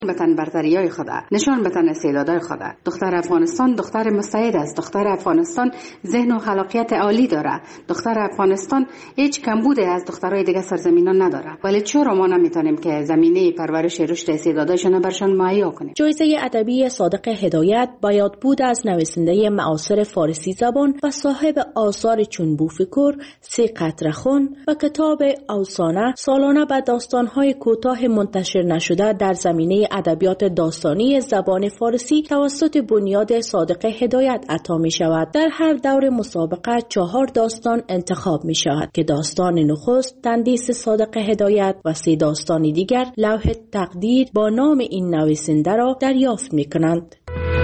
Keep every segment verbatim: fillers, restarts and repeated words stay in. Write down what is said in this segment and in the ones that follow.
بتن برتریای خود، نشان بتن استعدادهای خود. دختر افغانستان دختر مستعد است. دختر افغانستان ذهن و خلاقیت عالی داره. دختر افغانستان هیچ کمبودی از دخترای دیگه سرزمینان نداره. ولی چرا ما نمیتونیم که زمینه پرورش رشد استعداداشون برشان مهیا کنیم؟ جایزه ادبی صادق هدایت با یاد بود از نویسنده معاصر فارسی زبان و صاحب آثار چون بوفکر، سی قطره خون و کتاب افسانه سالانه به داستان‌های کوتاه منتشر نشده در زمینه ادبیات داستانی زبان فارسی توسط بنیاد صادق هدایت عطا می شود. در هر دور مسابقه چهار داستان انتخاب می شود که داستان نخست تندیس صادق هدایت و سه داستان دیگر لوح تقدیر با نام این نویسنده را دریافت می کنند.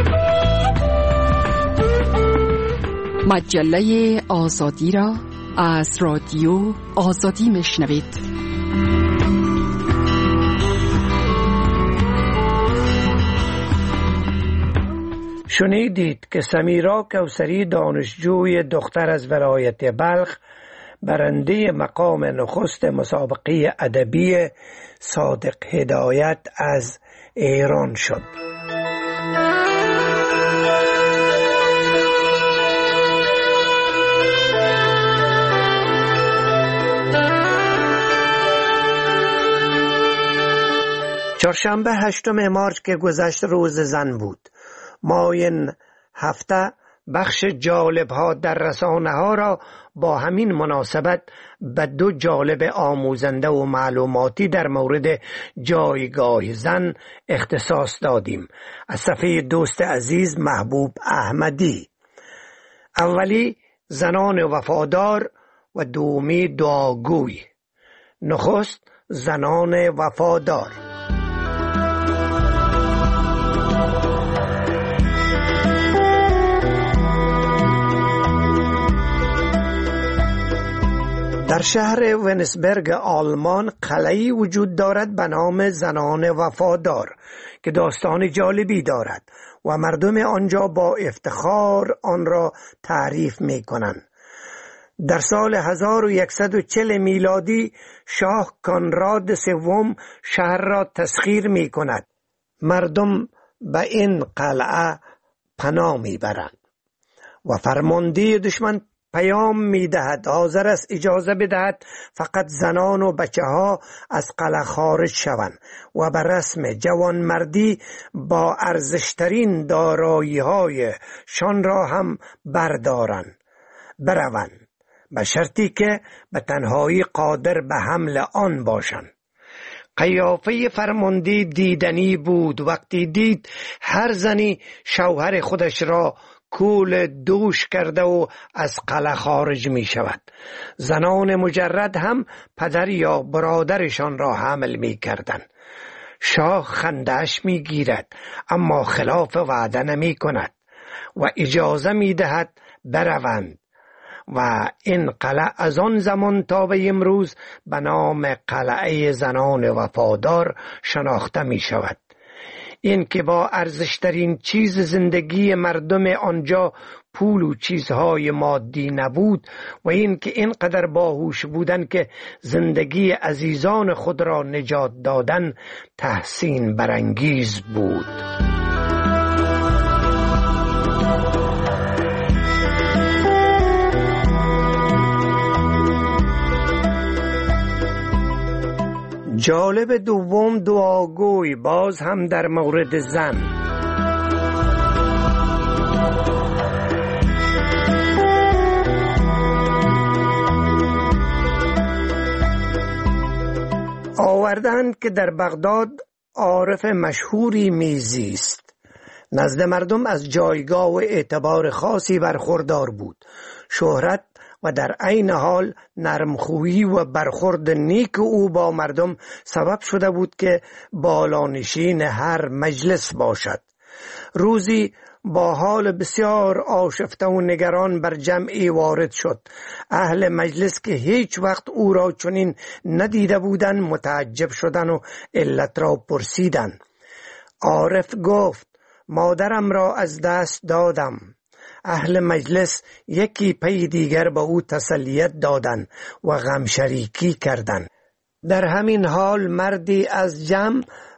مجله آزادی را از رادیو آزادی می شنوید. شنیدید که سمیرا کوثری دانشجوی دختر از ولایت بلخ برنده مقام نخست مسابقه ادبی صادق هدایت از ایران شد. چهارشنبه هشتم مارس که گذشت روز زن بود. ما این هفته بخش جالب ها در رسانه ها را با همین مناسبت به دو جالب آموزنده و معلوماتی در مورد جایگاه زن اختصاص دادیم. از صفحه دوست عزیز محبوب احمدی. اولی زنان وفادار و دومی دعاگوی. نخست زنان وفادار. در شهر ونسبرگ آلمان قلعه‌ای وجود دارد به نام زنان وفادار که داستان جالبی دارد و مردم آنجا با افتخار آن را تعریف می کنند. در سال هزار و یکصد و چهل میلادی شاه کانراد سوم شهر را تسخیر می کند. مردم به این قلعه پناه می برند و فرمانده دشمن پیام می دهد حاضر است اجازه بدهد فقط زنان و بچه ها از قلعه خارج شوند و به رسم جوانمردی با ارزشترین دارایی های شان را هم بردارند بروند، به شرطی که به تنهایی قادر به حمل آن باشند. قیافه فرمانده دیدنی بود. وقتی دید هر زنی شوهر خودش را کول دوش کرده و از قلعه خارج می شود. زنان مجرد هم پدر یا برادرشان را حمل می کردن. شاه خندش می گیرد اما خلاف وعده نمی کند و اجازه می دهد بروند و این قلعه از آن زمان تا به امروز به نام قلعه زنان وفادار شناخته می شود. این که با ارزشترین چیز زندگی مردم آنجا پول و چیزهای مادی نبود و این که اینقدر باهوش بودن که زندگی عزیزان خود را نجات دادن تحسین برانگیز بود. جالب دوم دعاگوی، باز هم در مورد زن. آوردند که در بغداد عارف مشهوری میزیست. نزد مردم از جایگاه و اعتبار خاصی برخوردار بود. شهرت و در عین حال نرمخویی و برخورد نیک او با مردم سبب شده بود که بالانشین هر مجلس باشد. روزی با حال بسیار آشفته و نگران بر جمعی وارد شد. اهل مجلس که هیچ وقت او را چنین ندیده بودند متعجب شدند و علت را پرسیدند. عارف گفت مادرم را از دست دادم. اهل مجلس یکی پی دیگر به او تسلیت دادند و غم شریکی کردند. در همین حال مردی از جمع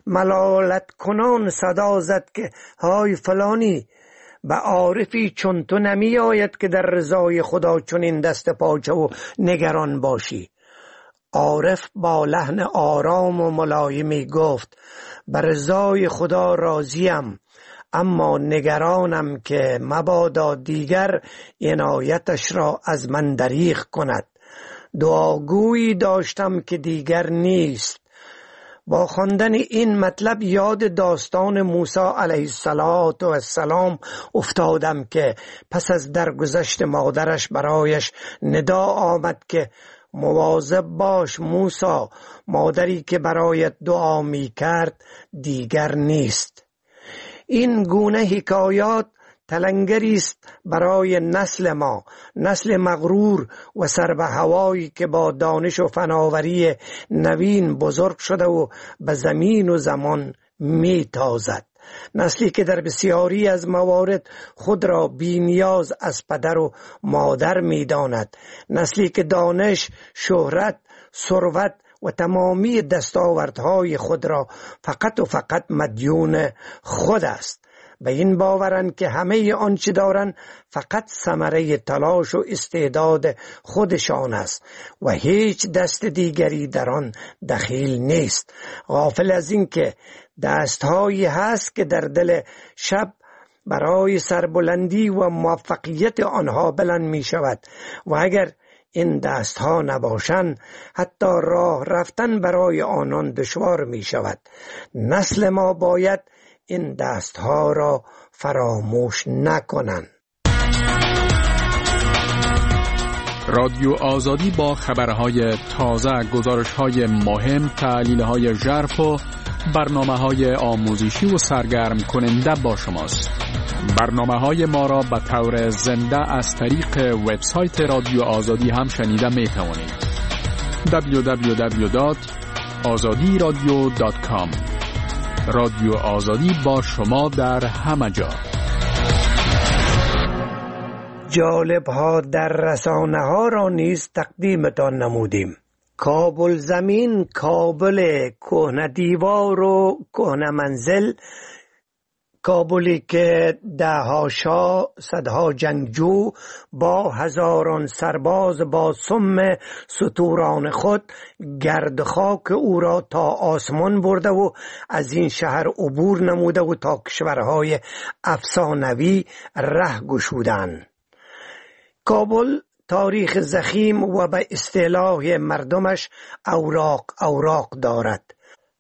ملالت کنان صدا زد که های فلانی، به عارفی چون تو نمی آید که در رضای خدا چون این دست پاچه و نگران باشی. عارف با لحن آرام و ملایمی گفت به رضای خدا راضیم، اما نگرانم که مبادا دیگر عنایتش را از من دریغ کند. دعاگویی داشتم که دیگر نیست. با خواندن این مطلب یاد داستان موسی علیه السلام افتادم که پس از درگذشت مادرش برایش ندا آمد که مواظب باش موسی، مادری که برایت دعا می کرد دیگر نیست. این گونه حکایات تلنگری است برای نسل ما، نسل مغرور و سر به هوایی که با دانش و فناوری نوین بزرگ شده و به زمین و زمان می تازد. نسلی که در بسیاری از موارد خود را بی نیاز از پدر و مادر می داند. نسلی که دانش، شهرت، ثروت و تمامی دستاوردهای خود را فقط و فقط مدیون خود است. به این باورند که همه آنچه دارند فقط ثمره تلاش و استعداد خودشان است و هیچ دست دیگری در آن دخیل نیست، غافل از این که دستهایی هست که در دل شب برای سربلندی و موفقیت آنها بلند می شود و اگر این دستها نباشند حتی راه رفتن برای آنان دشوار می شود. نسل ما باید این دستها را فراموش نکنند. رادیو آزادی با خبرهای تازه، گزارشهای مهم، تحلیلهای ژرف و برنامه‌های آموزشی و سرگرم کننده با شماست. برنامه‌های ما را به طور زنده از طریق وبسایت رادیو آزادی هم شنیده می توانید. دبلیو دبلیو دبلیو دات آزادی رادیو دات کام. رادیو آزادی با شما در همه جا. جالب ها در رسانه ها را نیز تقدیمتان نمودیم. کابل زمین، کابل کهنه دیوار و کهنه منزل، کابلی که دهها شاه، صدها جنگجو با هزاران سرباز با سم ستوران خود گرد خاک او را تا آسمان برده و از این شهر عبور نموده و تا کشورهای افسانوی ره گشودند. کابل تاریخ ضخیم و به اصطلاح مردمش اوراق اوراق دارد.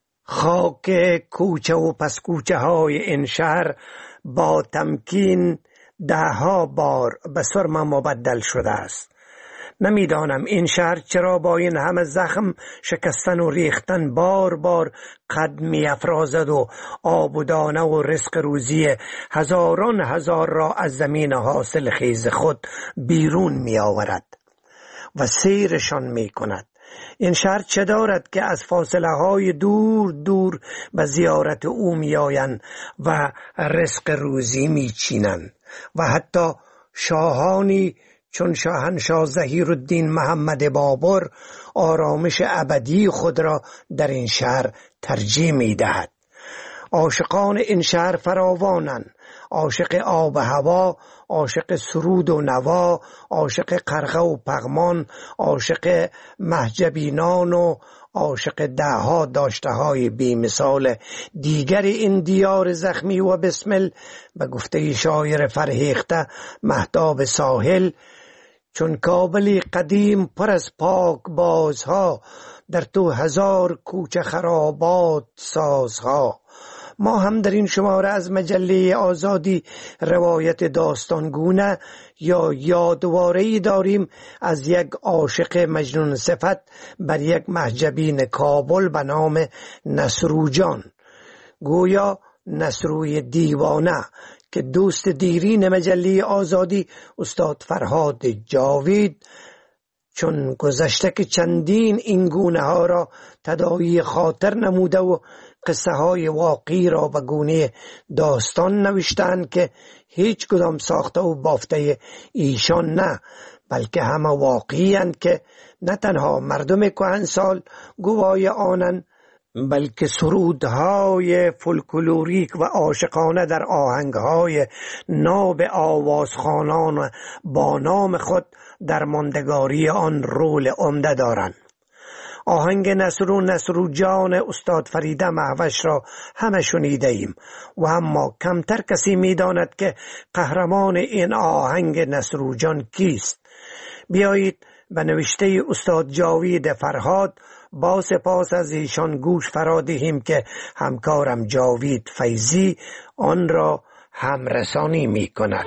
خاک کوچه و پس کوچه های این شهر با تمکین ده ها بار به سرم مبدل شده است. نمیدانم این شهر چرا با این همه زخم شکستن و ریختن بار بار قد می افرازد و آب و دانه و رزق روزی هزاران هزار را از زمین حاصل خیز خود بیرون می آورد و سیرشان می کند. این شهر چه دارد که از فاصله های دور دور به زیارت او می آیند و رزق روزی می چینند و حتی شاهانی چون شاهنشاه ظهیرالدین محمد بابر آرامش ابدی خود را در این شهر ترجیح می دهد. عاشقان این شهر فراوانند، عاشق آب و هوا، عاشق سرود و نوا، عاشق قرغه و پغمان، عاشق محجبینان و عاشق دهها داشته های بی مثال دیگر این دیار زخمی و بسمل. به گفته شاعر فرهیخته مهتاب ساحل، چون کابلی قدیم پر از پاک بازها، در تو هزار کوچه خرابات سازها. ما هم در این شماره از مجله آزادی روایت داستانگونه یا یادواره‌ای داریم از یک عاشق مجنون صفت بر یک محجبین کابل به نام نصرو جان، گویا نصروی دیوانه، که دوست دیرین مجله آزادی استاد فرهاد جاوید چون گذشته که چندین این گونه ها را تداعی خاطر نموده و قصه های واقعی را به گونه داستان نوشتند که هیچ کدام ساخته و بافته ایشان نه، بلکه همه واقعی اند که نه تنها مردم کهنسال گوای آنند، بلکه سرودهای فولکلوریک و عاشقانه در آهنگهای ناب آوازخوانان با نام خود در ماندگاری آن رول عمده دارند. آهنگ نصرو نصرو جان استاد فریده مهوش را همه شنیده ایم و اما کمتر کسی می داند که قهرمان این آهنگ نصرو جان کیست. بیایید به نوشته استاد جاوید فرهاد با سپاس از ایشان گوش فرا دهیم که همکارم جاوید فیضی آن را همرسانی می کند.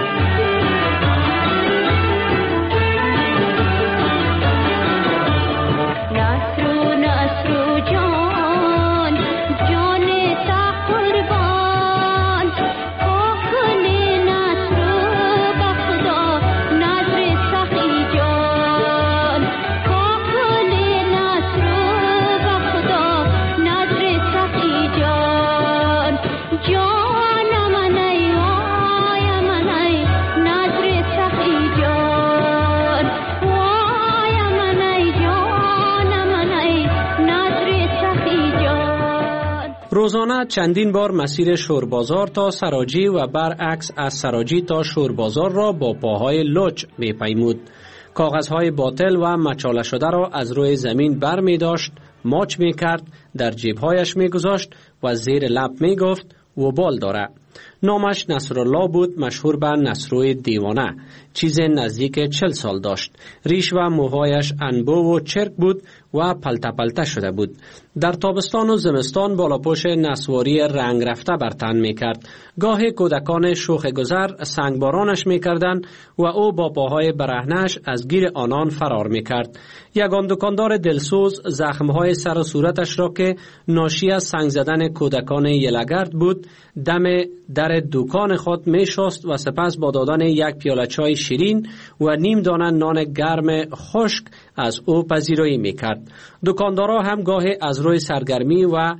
روزانه چندین بار مسیر شوربازار تا سراجی و برعکس از سراجی تا شوربازار را با پاهای لچ می پیمود. کاغذهای باطل و مچاله شده را از روی زمین بر می داشت، ماچ می کرد، در جیبهایش می گذاشت و زیر لب می گفت و بال داره. نامش نصرالله بود، مشهور به نصروی دیوانه. چیز نزدیک چل سال داشت. ریش و موهایش انبو و چرک بود و پلته پلته شده بود. در تابستان و زمستان بالا پوش نسواری رنگ رفته بر تن می کرد. گاهی کودکان شوخ گذر سنگبارانش می کردن و او با پاهای برهنش از گیر آنان فرار می کرد. یگان دکاندار دلسوز زخمهای سر و صورتش را که ناشی از سنگ زدن کودکان یلگرد بود دم در دکان خود می شست و سپس با دادن یک پیاله چای شیرین و نیم دانه نان گرم خشک از او پذیرایی می کرد. دکاندارا هم گاهی از روی سرگرمی و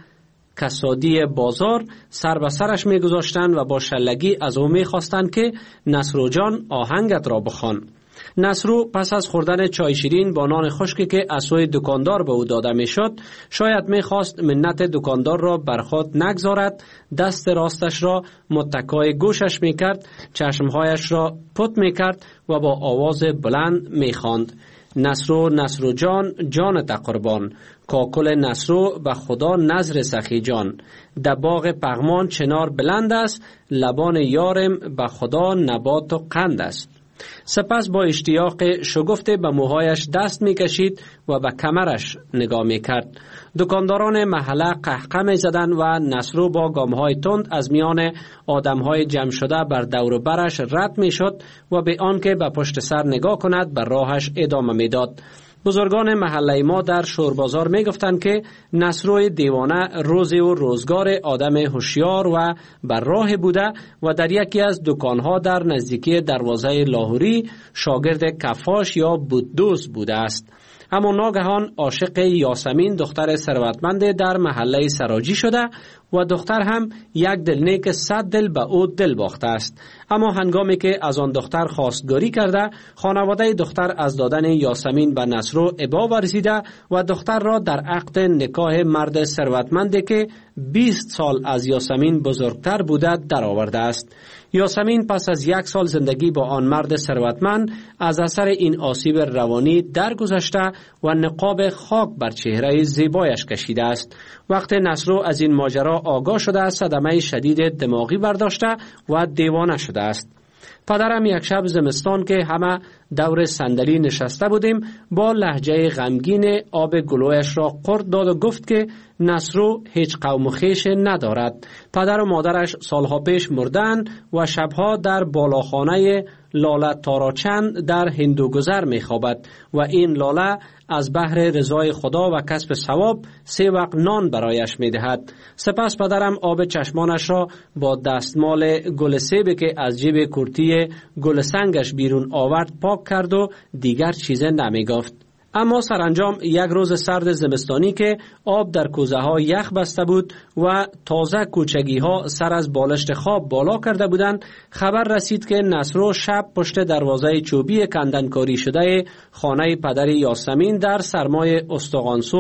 کسادی بازار سر به سرش می گذاشتند و با شلگی از او می خواستند که نصرو جان آهنگت را بخوان. نصرو پس از خوردن چای شیرین با نان خشکی که از سوی دکاندار به او داده می شد شاید می خواست منت دکاندار را بر خود نگذارد، دست راستش را متکای گوشش می کرد، چشمهایش را پت می کرد و با آواز بلند می خواند: نصرو نصرو جان جانت قربان، کاکل نصرو به خدا نظر سخی جان، در باغ پغمان چنار بلند است، لبان یارم به خدا نبات و قند است. سپس با اشتیاق شگفته به موهایش دست می کشید و به کمرش نگاه می کرد. دکانداران محله قهقه می زدند و نصرو با گامهای تند از میان آدمهای جمع شده بر دور و برش رد می شد و به آنکه به پشت سر نگاه کند بر راهش ادامه می داد. بزرگان محله ما در شوربازار می گفتند که نصروی دیوانه روزی و روزگار آدم هوشیار و بر راه بوده و در یکی از دکانها در نزدیکی دروازه لاهوری شاگرد کفاش یا بوددوز بوده است. اما ناگهان عاشق یاسمین دختر ثروتمند در محله سراجی شده و دختر هم یک دلنیک صد دل به او دل باخته است. اما هنگامی که از آن دختر خواستگاری کرده، خانواده دختر از دادن یاسمین به نصرو ابا ورزیده و دختر را در عقد نکاح مرد ثروتمندی که بیست سال از یاسمین بزرگتر بوده درآورده است. یاسمین پس از یک سال زندگی با آن مرد ثروتمند از اثر این آسیب روانی درگذشته و نقاب خاک بر چهره زیبایش کشیده است. وقت نصرو از این ماجرا آگاه شده، صدمه شدید دماغی برداشته و دیوانه شده است. پدرم یک شب زمستان که همه دور صندلی نشسته بودیم با لهجه غمگین آب گلویش را قرد داد و گفت که نصرو هیچ قوم و خویش ندارد. پدر و مادرش سالها پیش مردن و شبها در بالاخانه لاله تاراچند در هندوگذر می خوابد و این لاله از بحر رضای خدا و کسب ثواب سه وقت نان برایش می دهد. سپس پدرم آب چشمانش را با دستمال گل سیبی که از جیب کرتی گل سنگش بیرون آورد پاک کرد و دیگر چیزی نمی گفت. اما سرانجام یک روز سرد زمستانی که آب در کوزه ها یخ بسته بود و تازه کوچگی ها سر از بالشت خواب بالا کرده بودند، خبر رسید که نصرو شب پشت دروازه چوبی کندنکاری شده خانه پدر یاسمین در سرمای استخوانسوز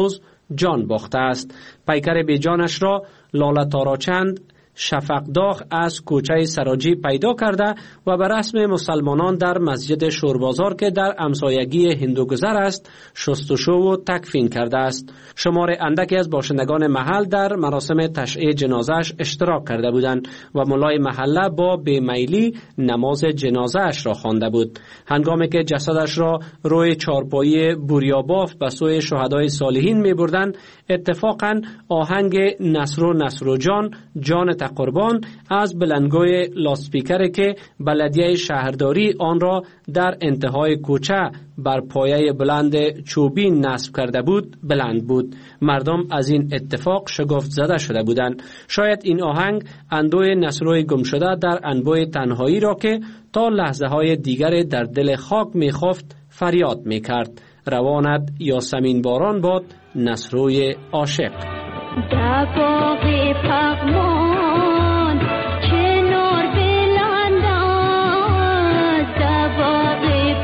جان باخته است. پیکر بی جانش را لاله تاراچند شفقداغ از کوچه سراجی پیدا کرده و به رسم مسلمانان در مسجد شوربازار که در همسایگی هندوگذر است شستشو و تکفین کرده است. شمار اندکی از باشندگان محل در مراسم تشییع جنازه‌اش اشتراک کرده بودند و ملای محله با بیمیلی نماز جنازه‌اش را خوانده بود. هنگامی که جسدش را روی چارپایی بوریاباف به سوی شهدای صالحین می‌بردند، اتفاقاً آهنگ نصر و نصر و جان جان قربان از بلندگوی لاسپیکر که بلدیه شهرداری آن را در انتهای کوچه بر پایه بلند چوبین نصب کرده بود بلند بود. مردم از این اتفاق شگفت زده شده بودند. شاید این آهنگ اندوی نصروی گم شده در انبوی تنهایی را که تا لحظه های دیگر در دل خاک میخفت فریاد میکرد. رواند یاسمین باران باد نصروی عاشق. در باغ پغمان کنار بلند است، در باغ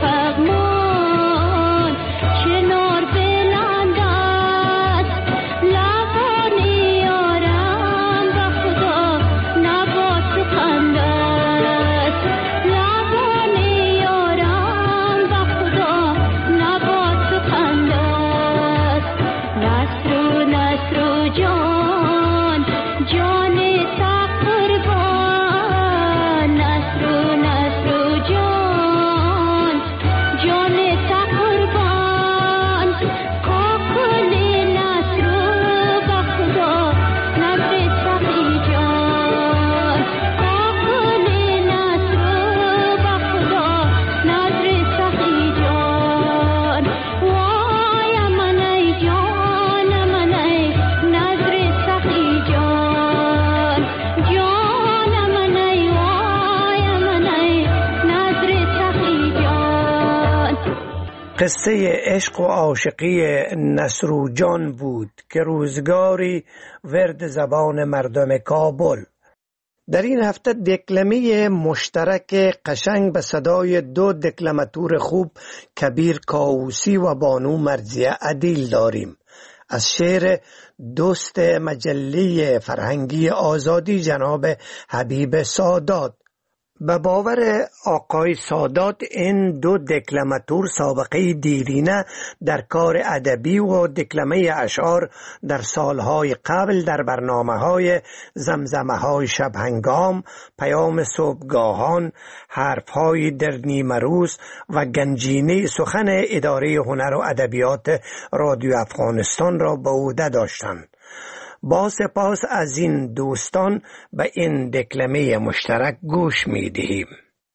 پغمان کنار بلند است، لبان یارم به خدا نبات سخند است، لبان یارم به خدا نبات سخند است. نصر و نصر و جان جان تا قربان، نصر و نصر و جان جان تا قربان، کاکل نصر و بخدا نصر سخی جان، کاکل نصر و بخدا نصر سخی جان. وای من ای جان من ای نظر سخی جان، جان من ای وای من ای نظر سخی جان. قصه عشق و عاشقی نصر جان بود که روزگاری ورد زبان مردم کابل. در این هفته دکلمه مشترک قشنگ به صدای دو دکلماتور خوب کبیر کاووسی و بانو مرضیه عدیل داریم. از شعر دوست مجله فرهنگی آزادی جناب حبیب سادات. به باور آقای سادات این دو دکلماتور سابقه دیرینه در کار ادبی و دکلمه اشعار در سالهای قبل در برنامه‌های زمزمه‌های شبهنگام، پیام صبحگاهان، حرف‌های در نیمروز و گنجینه سخن اداره هنر و ادبیات رادیو افغانستان را به عهده داشتند. با سپاس از این دوستان به این دکلمه مشترک گوش می دهیم.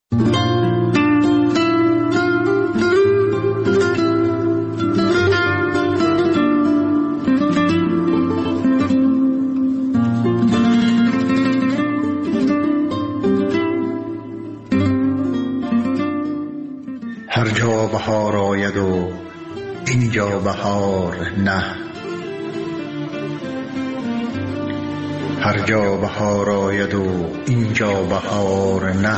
هر جا بهار آید و اینجا بهار نه، هر جا بهار آید و اینجا بهار نه،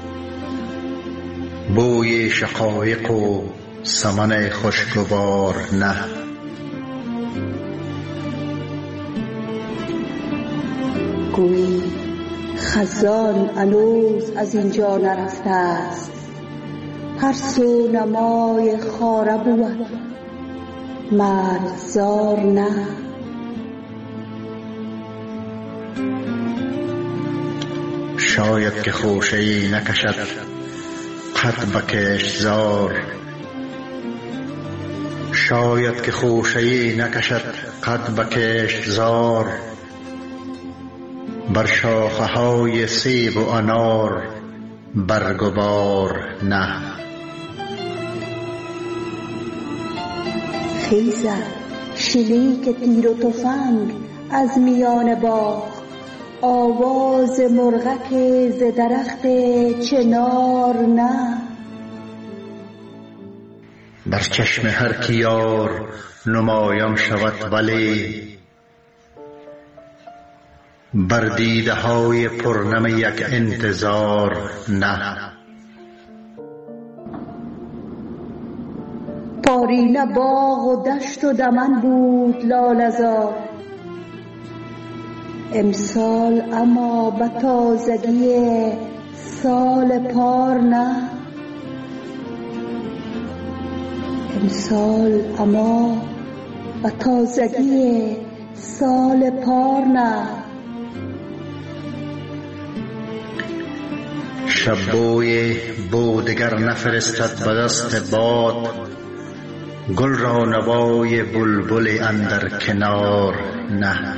بوی شقایق و سمن خوشگوار نه. گویی خزان هنوز از اینجا نرفته است، هر سو نمای خاره بود مرغزار نه. شاید که خوشه‌ای نکشد قد به کشتزار، شاید که خوشه‌ای نکشد قد به کشتزار، بر شاخه‌های سیب و انار برگ و بار نه. خیزد شلیک تیر و تفنگ از میان باغ، آواز مرغک ز درخت چنار نه. بر چشم هر کی یار نمایان شود ولی، بر دیده های پرنم یک انتظار نه. پارینه باغ و دشت و دمن بود لاله‌زار. امسال اما به تازگی سال پار نه، امسال اما به تازگی سال پار نه. شب بوی بودگر نفرستد به دست باد، گل را نوای بلبل اندر کنار نه.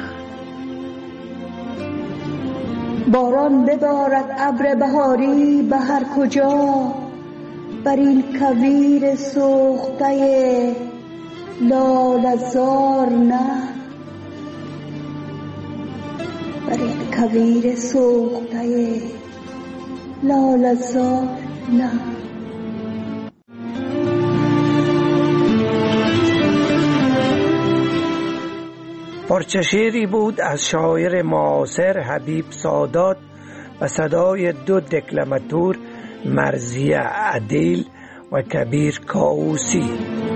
باران ببارد ابر بهاری به هر کجا، بر این کویر سوخته لاله‌زار نه، بر این کویر سوخته لاله‌زار نه. پارچه شعری بود از شاعر معاصر حبیب سادات و صدای دو دکلماتور مرضیه عدیل و کبیر کاووسی.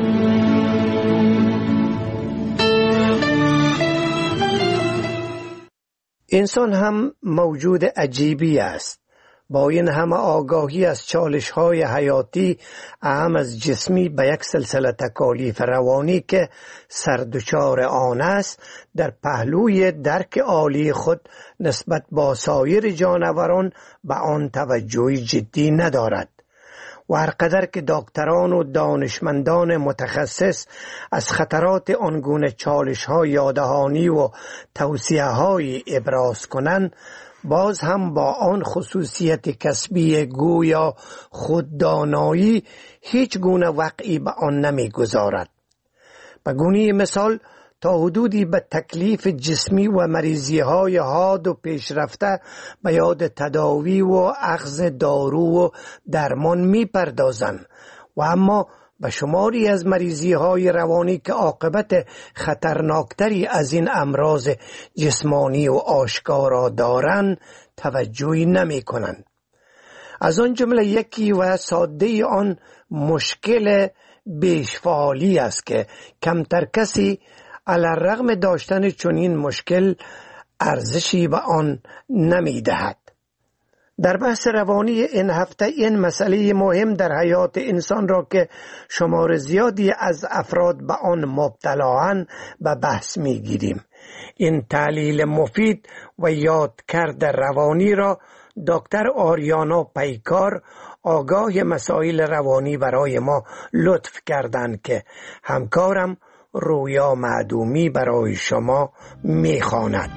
انسان هم موجود عجیبی است. با این همه آگاهی از چالش‌های حیاتی اهم از جسمی به یک سلسله تکالیف روانی که سردچار آن است، در پهلوی درک عالی خود نسبت با سایر جانوران به آن توجهی جدی ندارد. و هر قدر که دکتران و دانشمندان متخصص از خطرات آنگونه چالش‌های یادهانی و توصیه‌های ابراز کنند، باز هم با آن خصوصیت کسبی گویا خوددانایی هیچ گونه وقعی به آن نمی گذارد. به گونه مثال تا حدودی به تکلیف جسمی و مریضی های حاد و پیشرفته به یاد تداوی و اخذ دارو و درمان می پردازند و اما به شماری از مریضی های روانی که عاقبت خطرناکتری از این امراض جسمانی و آشکارا دارند توجهی نمی کنند. از آن جمله یکی و ساده آن مشکل بیشفعالی است که کمتر کسی علی‌الرغم داشتن چنین مشکل ارزشی به آن نمی دهد. در بحث روانی این هفته این مسئله مهم در حیات انسان را که شمار زیادی از افراد به آن مبتلااند به بحث می گیریم. این تحلیل مفید و یادکرد روانی را دکتر آریانا پیکار آگاه مسائل روانی برای ما لطف کردند که همکارم رویا معدومی برای شما می خواند.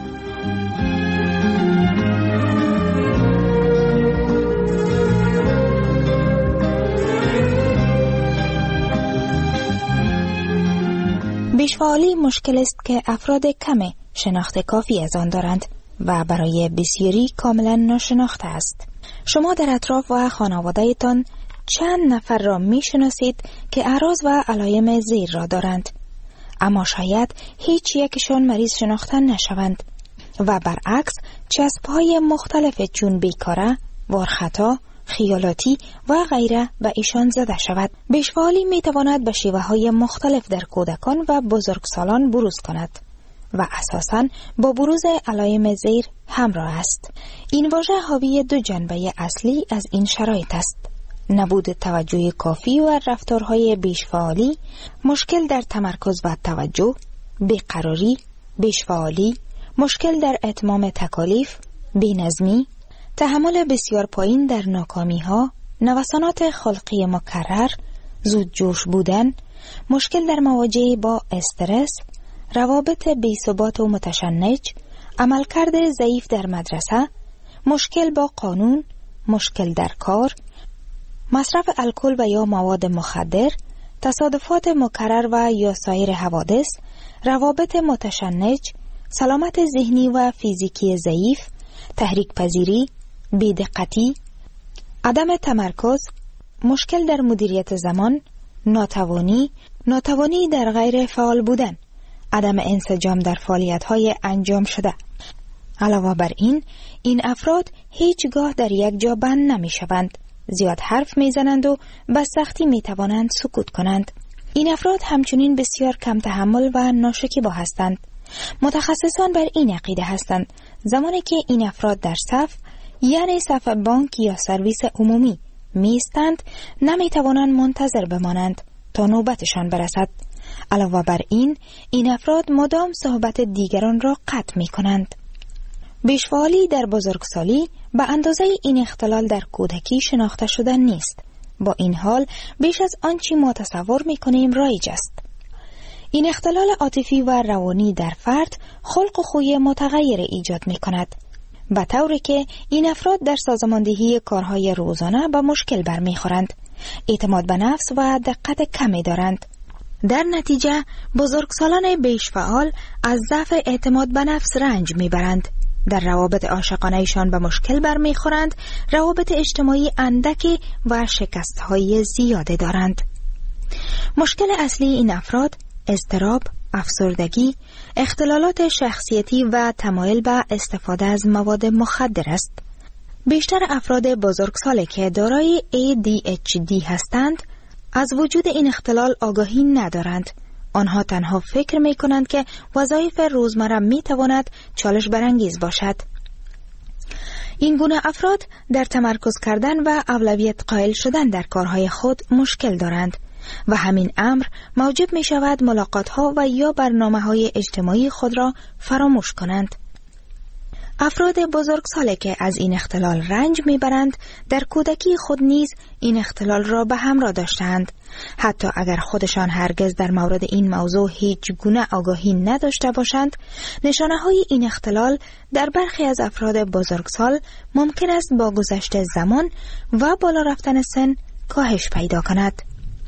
بیشفعالی مشکل است که افراد کم شناخت کافی از آن دارند و برای بسیاری کاملا ناشناخته است. شما در اطراف و خانواده‌تان چند نفر را می شناسید که اعراض و علائم زیر را دارند، اما شاید هیچ یکشان مریض شناخته نشوند و برعکس چسب‌های مختلف چون بیکاره، وارخطا، خیالاتی و غیره به ایشان زده شود. بیشفعالی می تواند به شیوه های مختلف در کودکان و بزرگسالان بروز کند و اساساً با بروز علائم زیر همراه است. این واژه حاوی دو جنبه اصلی از این شرایط است: نبود توجه کافی و رفتارهای بیشفعالی، مشکل در تمرکز و توجه، بیقراری، بیشفعالی، مشکل در اتمام تکالیف، بی‌نظمی، تحمل بسیار پایین در ناکامی ها، نوسانات خلقی مکرر، زود جوش بودن، مشکل در مواجهه با استرس، روابط بی‌ثبات و متشنج، عملکرد ضعیف در مدرسه، مشکل با قانون، مشکل در کار، مصرف الکل و یا مواد مخدر، تصادفات مکرر و یا سایر حوادث، روابط متشنج، سلامت ذهنی و فیزیکی ضعیف، تحریک پذیری، بی‌دقتی، عدم تمرکز، مشکل در مدیریت زمان، ناتوانی، ناتوانی در غیر فعال بودن، عدم انسجام در فعالیت‌های انجام شده. علاوه بر این، این افراد هیچگاه در یک جا بند نمی‌شوند، زیاد حرف می‌زنند و به سختی می‌توانند سکوت کنند. این افراد همچنین بسیار کم تحمل و ناشکیبا هستند. متخصصان بر این عقیده هستند زمانی که این افراد در صف، یعنی صف بانک یا سرویس عمومی می ایستند، نمی توانند منتظر بمانند تا نوبتشان برسد. علاوه بر این، این افراد مدام صحبت دیگران را قطع می کنند. بیشفعالی در بزرگسالی به اندازه این اختلال در کودکی شناخته شده نیست. با این حال بیش از آنچه ما تصور می کنیم رایج است. این اختلال عاطفی و روانی در فرد خلق و خوی متغیر ایجاد می کند، به طوری که این افراد در سازماندهی کارهای روزانه به مشکل برمیخورند، اعتماد به نفس و دقت کمی دارند. در نتیجه بزرگسالان بیش فعال از ضعف اعتماد به نفس رنج میبرند. در روابط عاشقانه‌شان به مشکل برمیخورند، روابط اجتماعی اندکی و شکست‌های زیاده دارند. مشکل اصلی این افراد اضطراب، افسردگی، اختلالات شخصیتی و تمایل به استفاده از مواد مخدر است. بیشتر افراد بزرگسال که دارای ای دی اچ دی هستند از وجود این اختلال آگاهی ندارند. آنها تنها فکر می کنند که وظایف روزمره می تواند چالش برانگیز باشد. این گونه افراد در تمرکز کردن و اولویت قائل شدن در کارهای خود مشکل دارند و همین امر موجب می شود ملاقات ها و یا برنامه های اجتماعی خود را فراموش کنند. افراد بزرگساله که از این اختلال رنج میبرند در کودکی خود نیز این اختلال را به همراه داشتند. حتی اگر خودشان هرگز در مورد این موضوع هیچ گونه آگاهی نداشته باشند، نشانه های این اختلال در برخی از افراد بزرگسال ممکن است با گذشت زمان و بالا رفتن سن کاهش پیدا کند،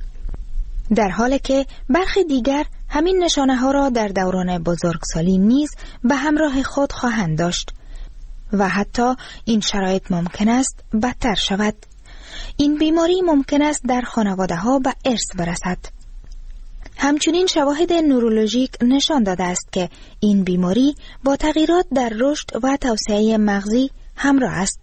در حالی که برخی دیگر همین نشانه ها را در دوران بزرگسالی نیز به همراه خود خواهند داشت و حتی این شرایط ممکن است بدتر شود. این بیماری ممکن است در خانواده ها به ارث برسد. همچنین شواهد نورولوژیک نشان داده است که این بیماری با تغییرات در رشد و توسعه مغزی همراه است.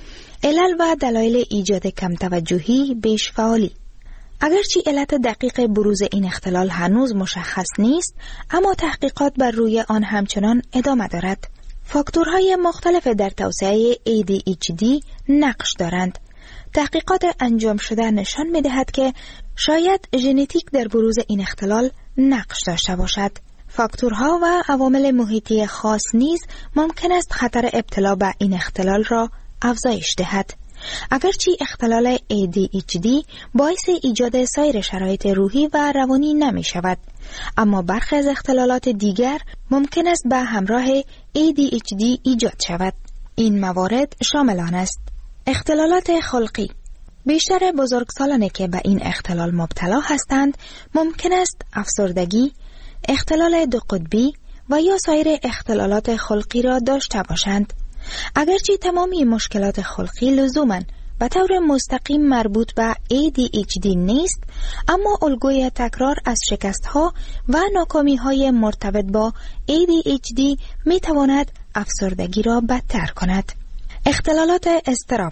علل و دلایل ایجاد کم توجهی بیش فعالی. اگرچه علت دقیق بروز این اختلال هنوز مشخص نیست، اما تحقیقات بر روی آن همچنان ادامه دارد. فاکتورهای مختلف در توسعه ای دی اچ دی نقش دارند. تحقیقات انجام شده نشان می‌دهد که شاید ژنتیک در بروز این اختلال نقش داشته باشد. فاکتورها و عوامل محیطی خاص نیز ممکن است خطر ابتلا به این اختلال را افزایش دهد. اگرچه اختلال ای دی اچ دی باعث ایجاد سایر شرایط روحی و روانی نمی شود، اما برخی از اختلالات دیگر ممکن است به همراه ای دی اچ دی ایجاد شود. این موارد شامل آن است: اختلالات خلقی. بیشتر بزرگسالانی که به این اختلال مبتلا هستند ممکن است افسردگی، اختلال دو قطبی و یا سایر اختلالات خلقی را داشته باشند. اگرچه تمامی مشکلات خلقی لزوماً به طور مستقیم مربوط به ای دی اچ دی نیست، اما الگوی تکرار از شکست‌ها و ناکامی‌های مرتبط با ای دی اچ دی می‌تواند افسردگی را بدتر کند. اختلالات اضطراب.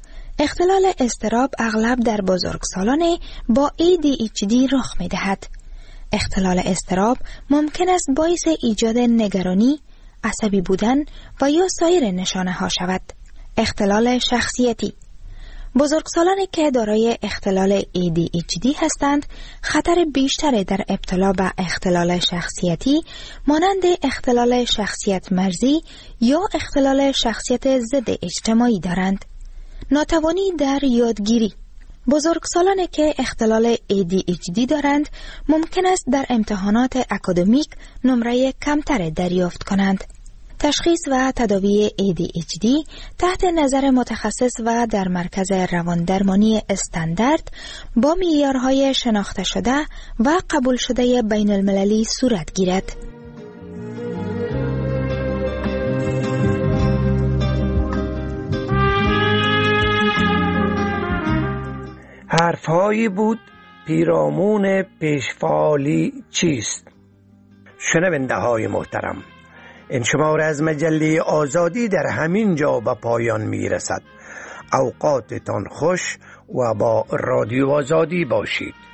اختلال اضطراب اغلب در بزرگسالان با ای دی اچ دی رخ می‌دهد. اختلال اضطراب ممکن است باعث ایجاد نگرانی، عصبی بودن و یا سایر نشانه ها شود. اختلال شخصیتی. بزرگسالانی که دارای اختلال ای دی اچ دی هستند خطر بیشتری در ابتلا به اختلال شخصیتی مانند اختلال شخصیت مرزی یا اختلال شخصیت ضد اجتماعی دارند. ناتوانی در یادگیری. بزرگسالانی که اختلال ای دی اچ دی دارند ممکن است در امتحانات اکادمیک نمره کمتر دریافت کنند. تشخیص و تداوی ای دی اچ دی تحت نظر متخصص و در مرکز رواندرمانی استاندارد با معیارهای شناخته شده و قبول شده بین المللی صورت گیرد. حرفهایی بود پیرامون پیشفعالی چیست؟ شنونده های محترم، این شماره از مجله آزادی در همین جا به پایان می رسد. اوقاتتان خوش و با رادیو آزادی باشید.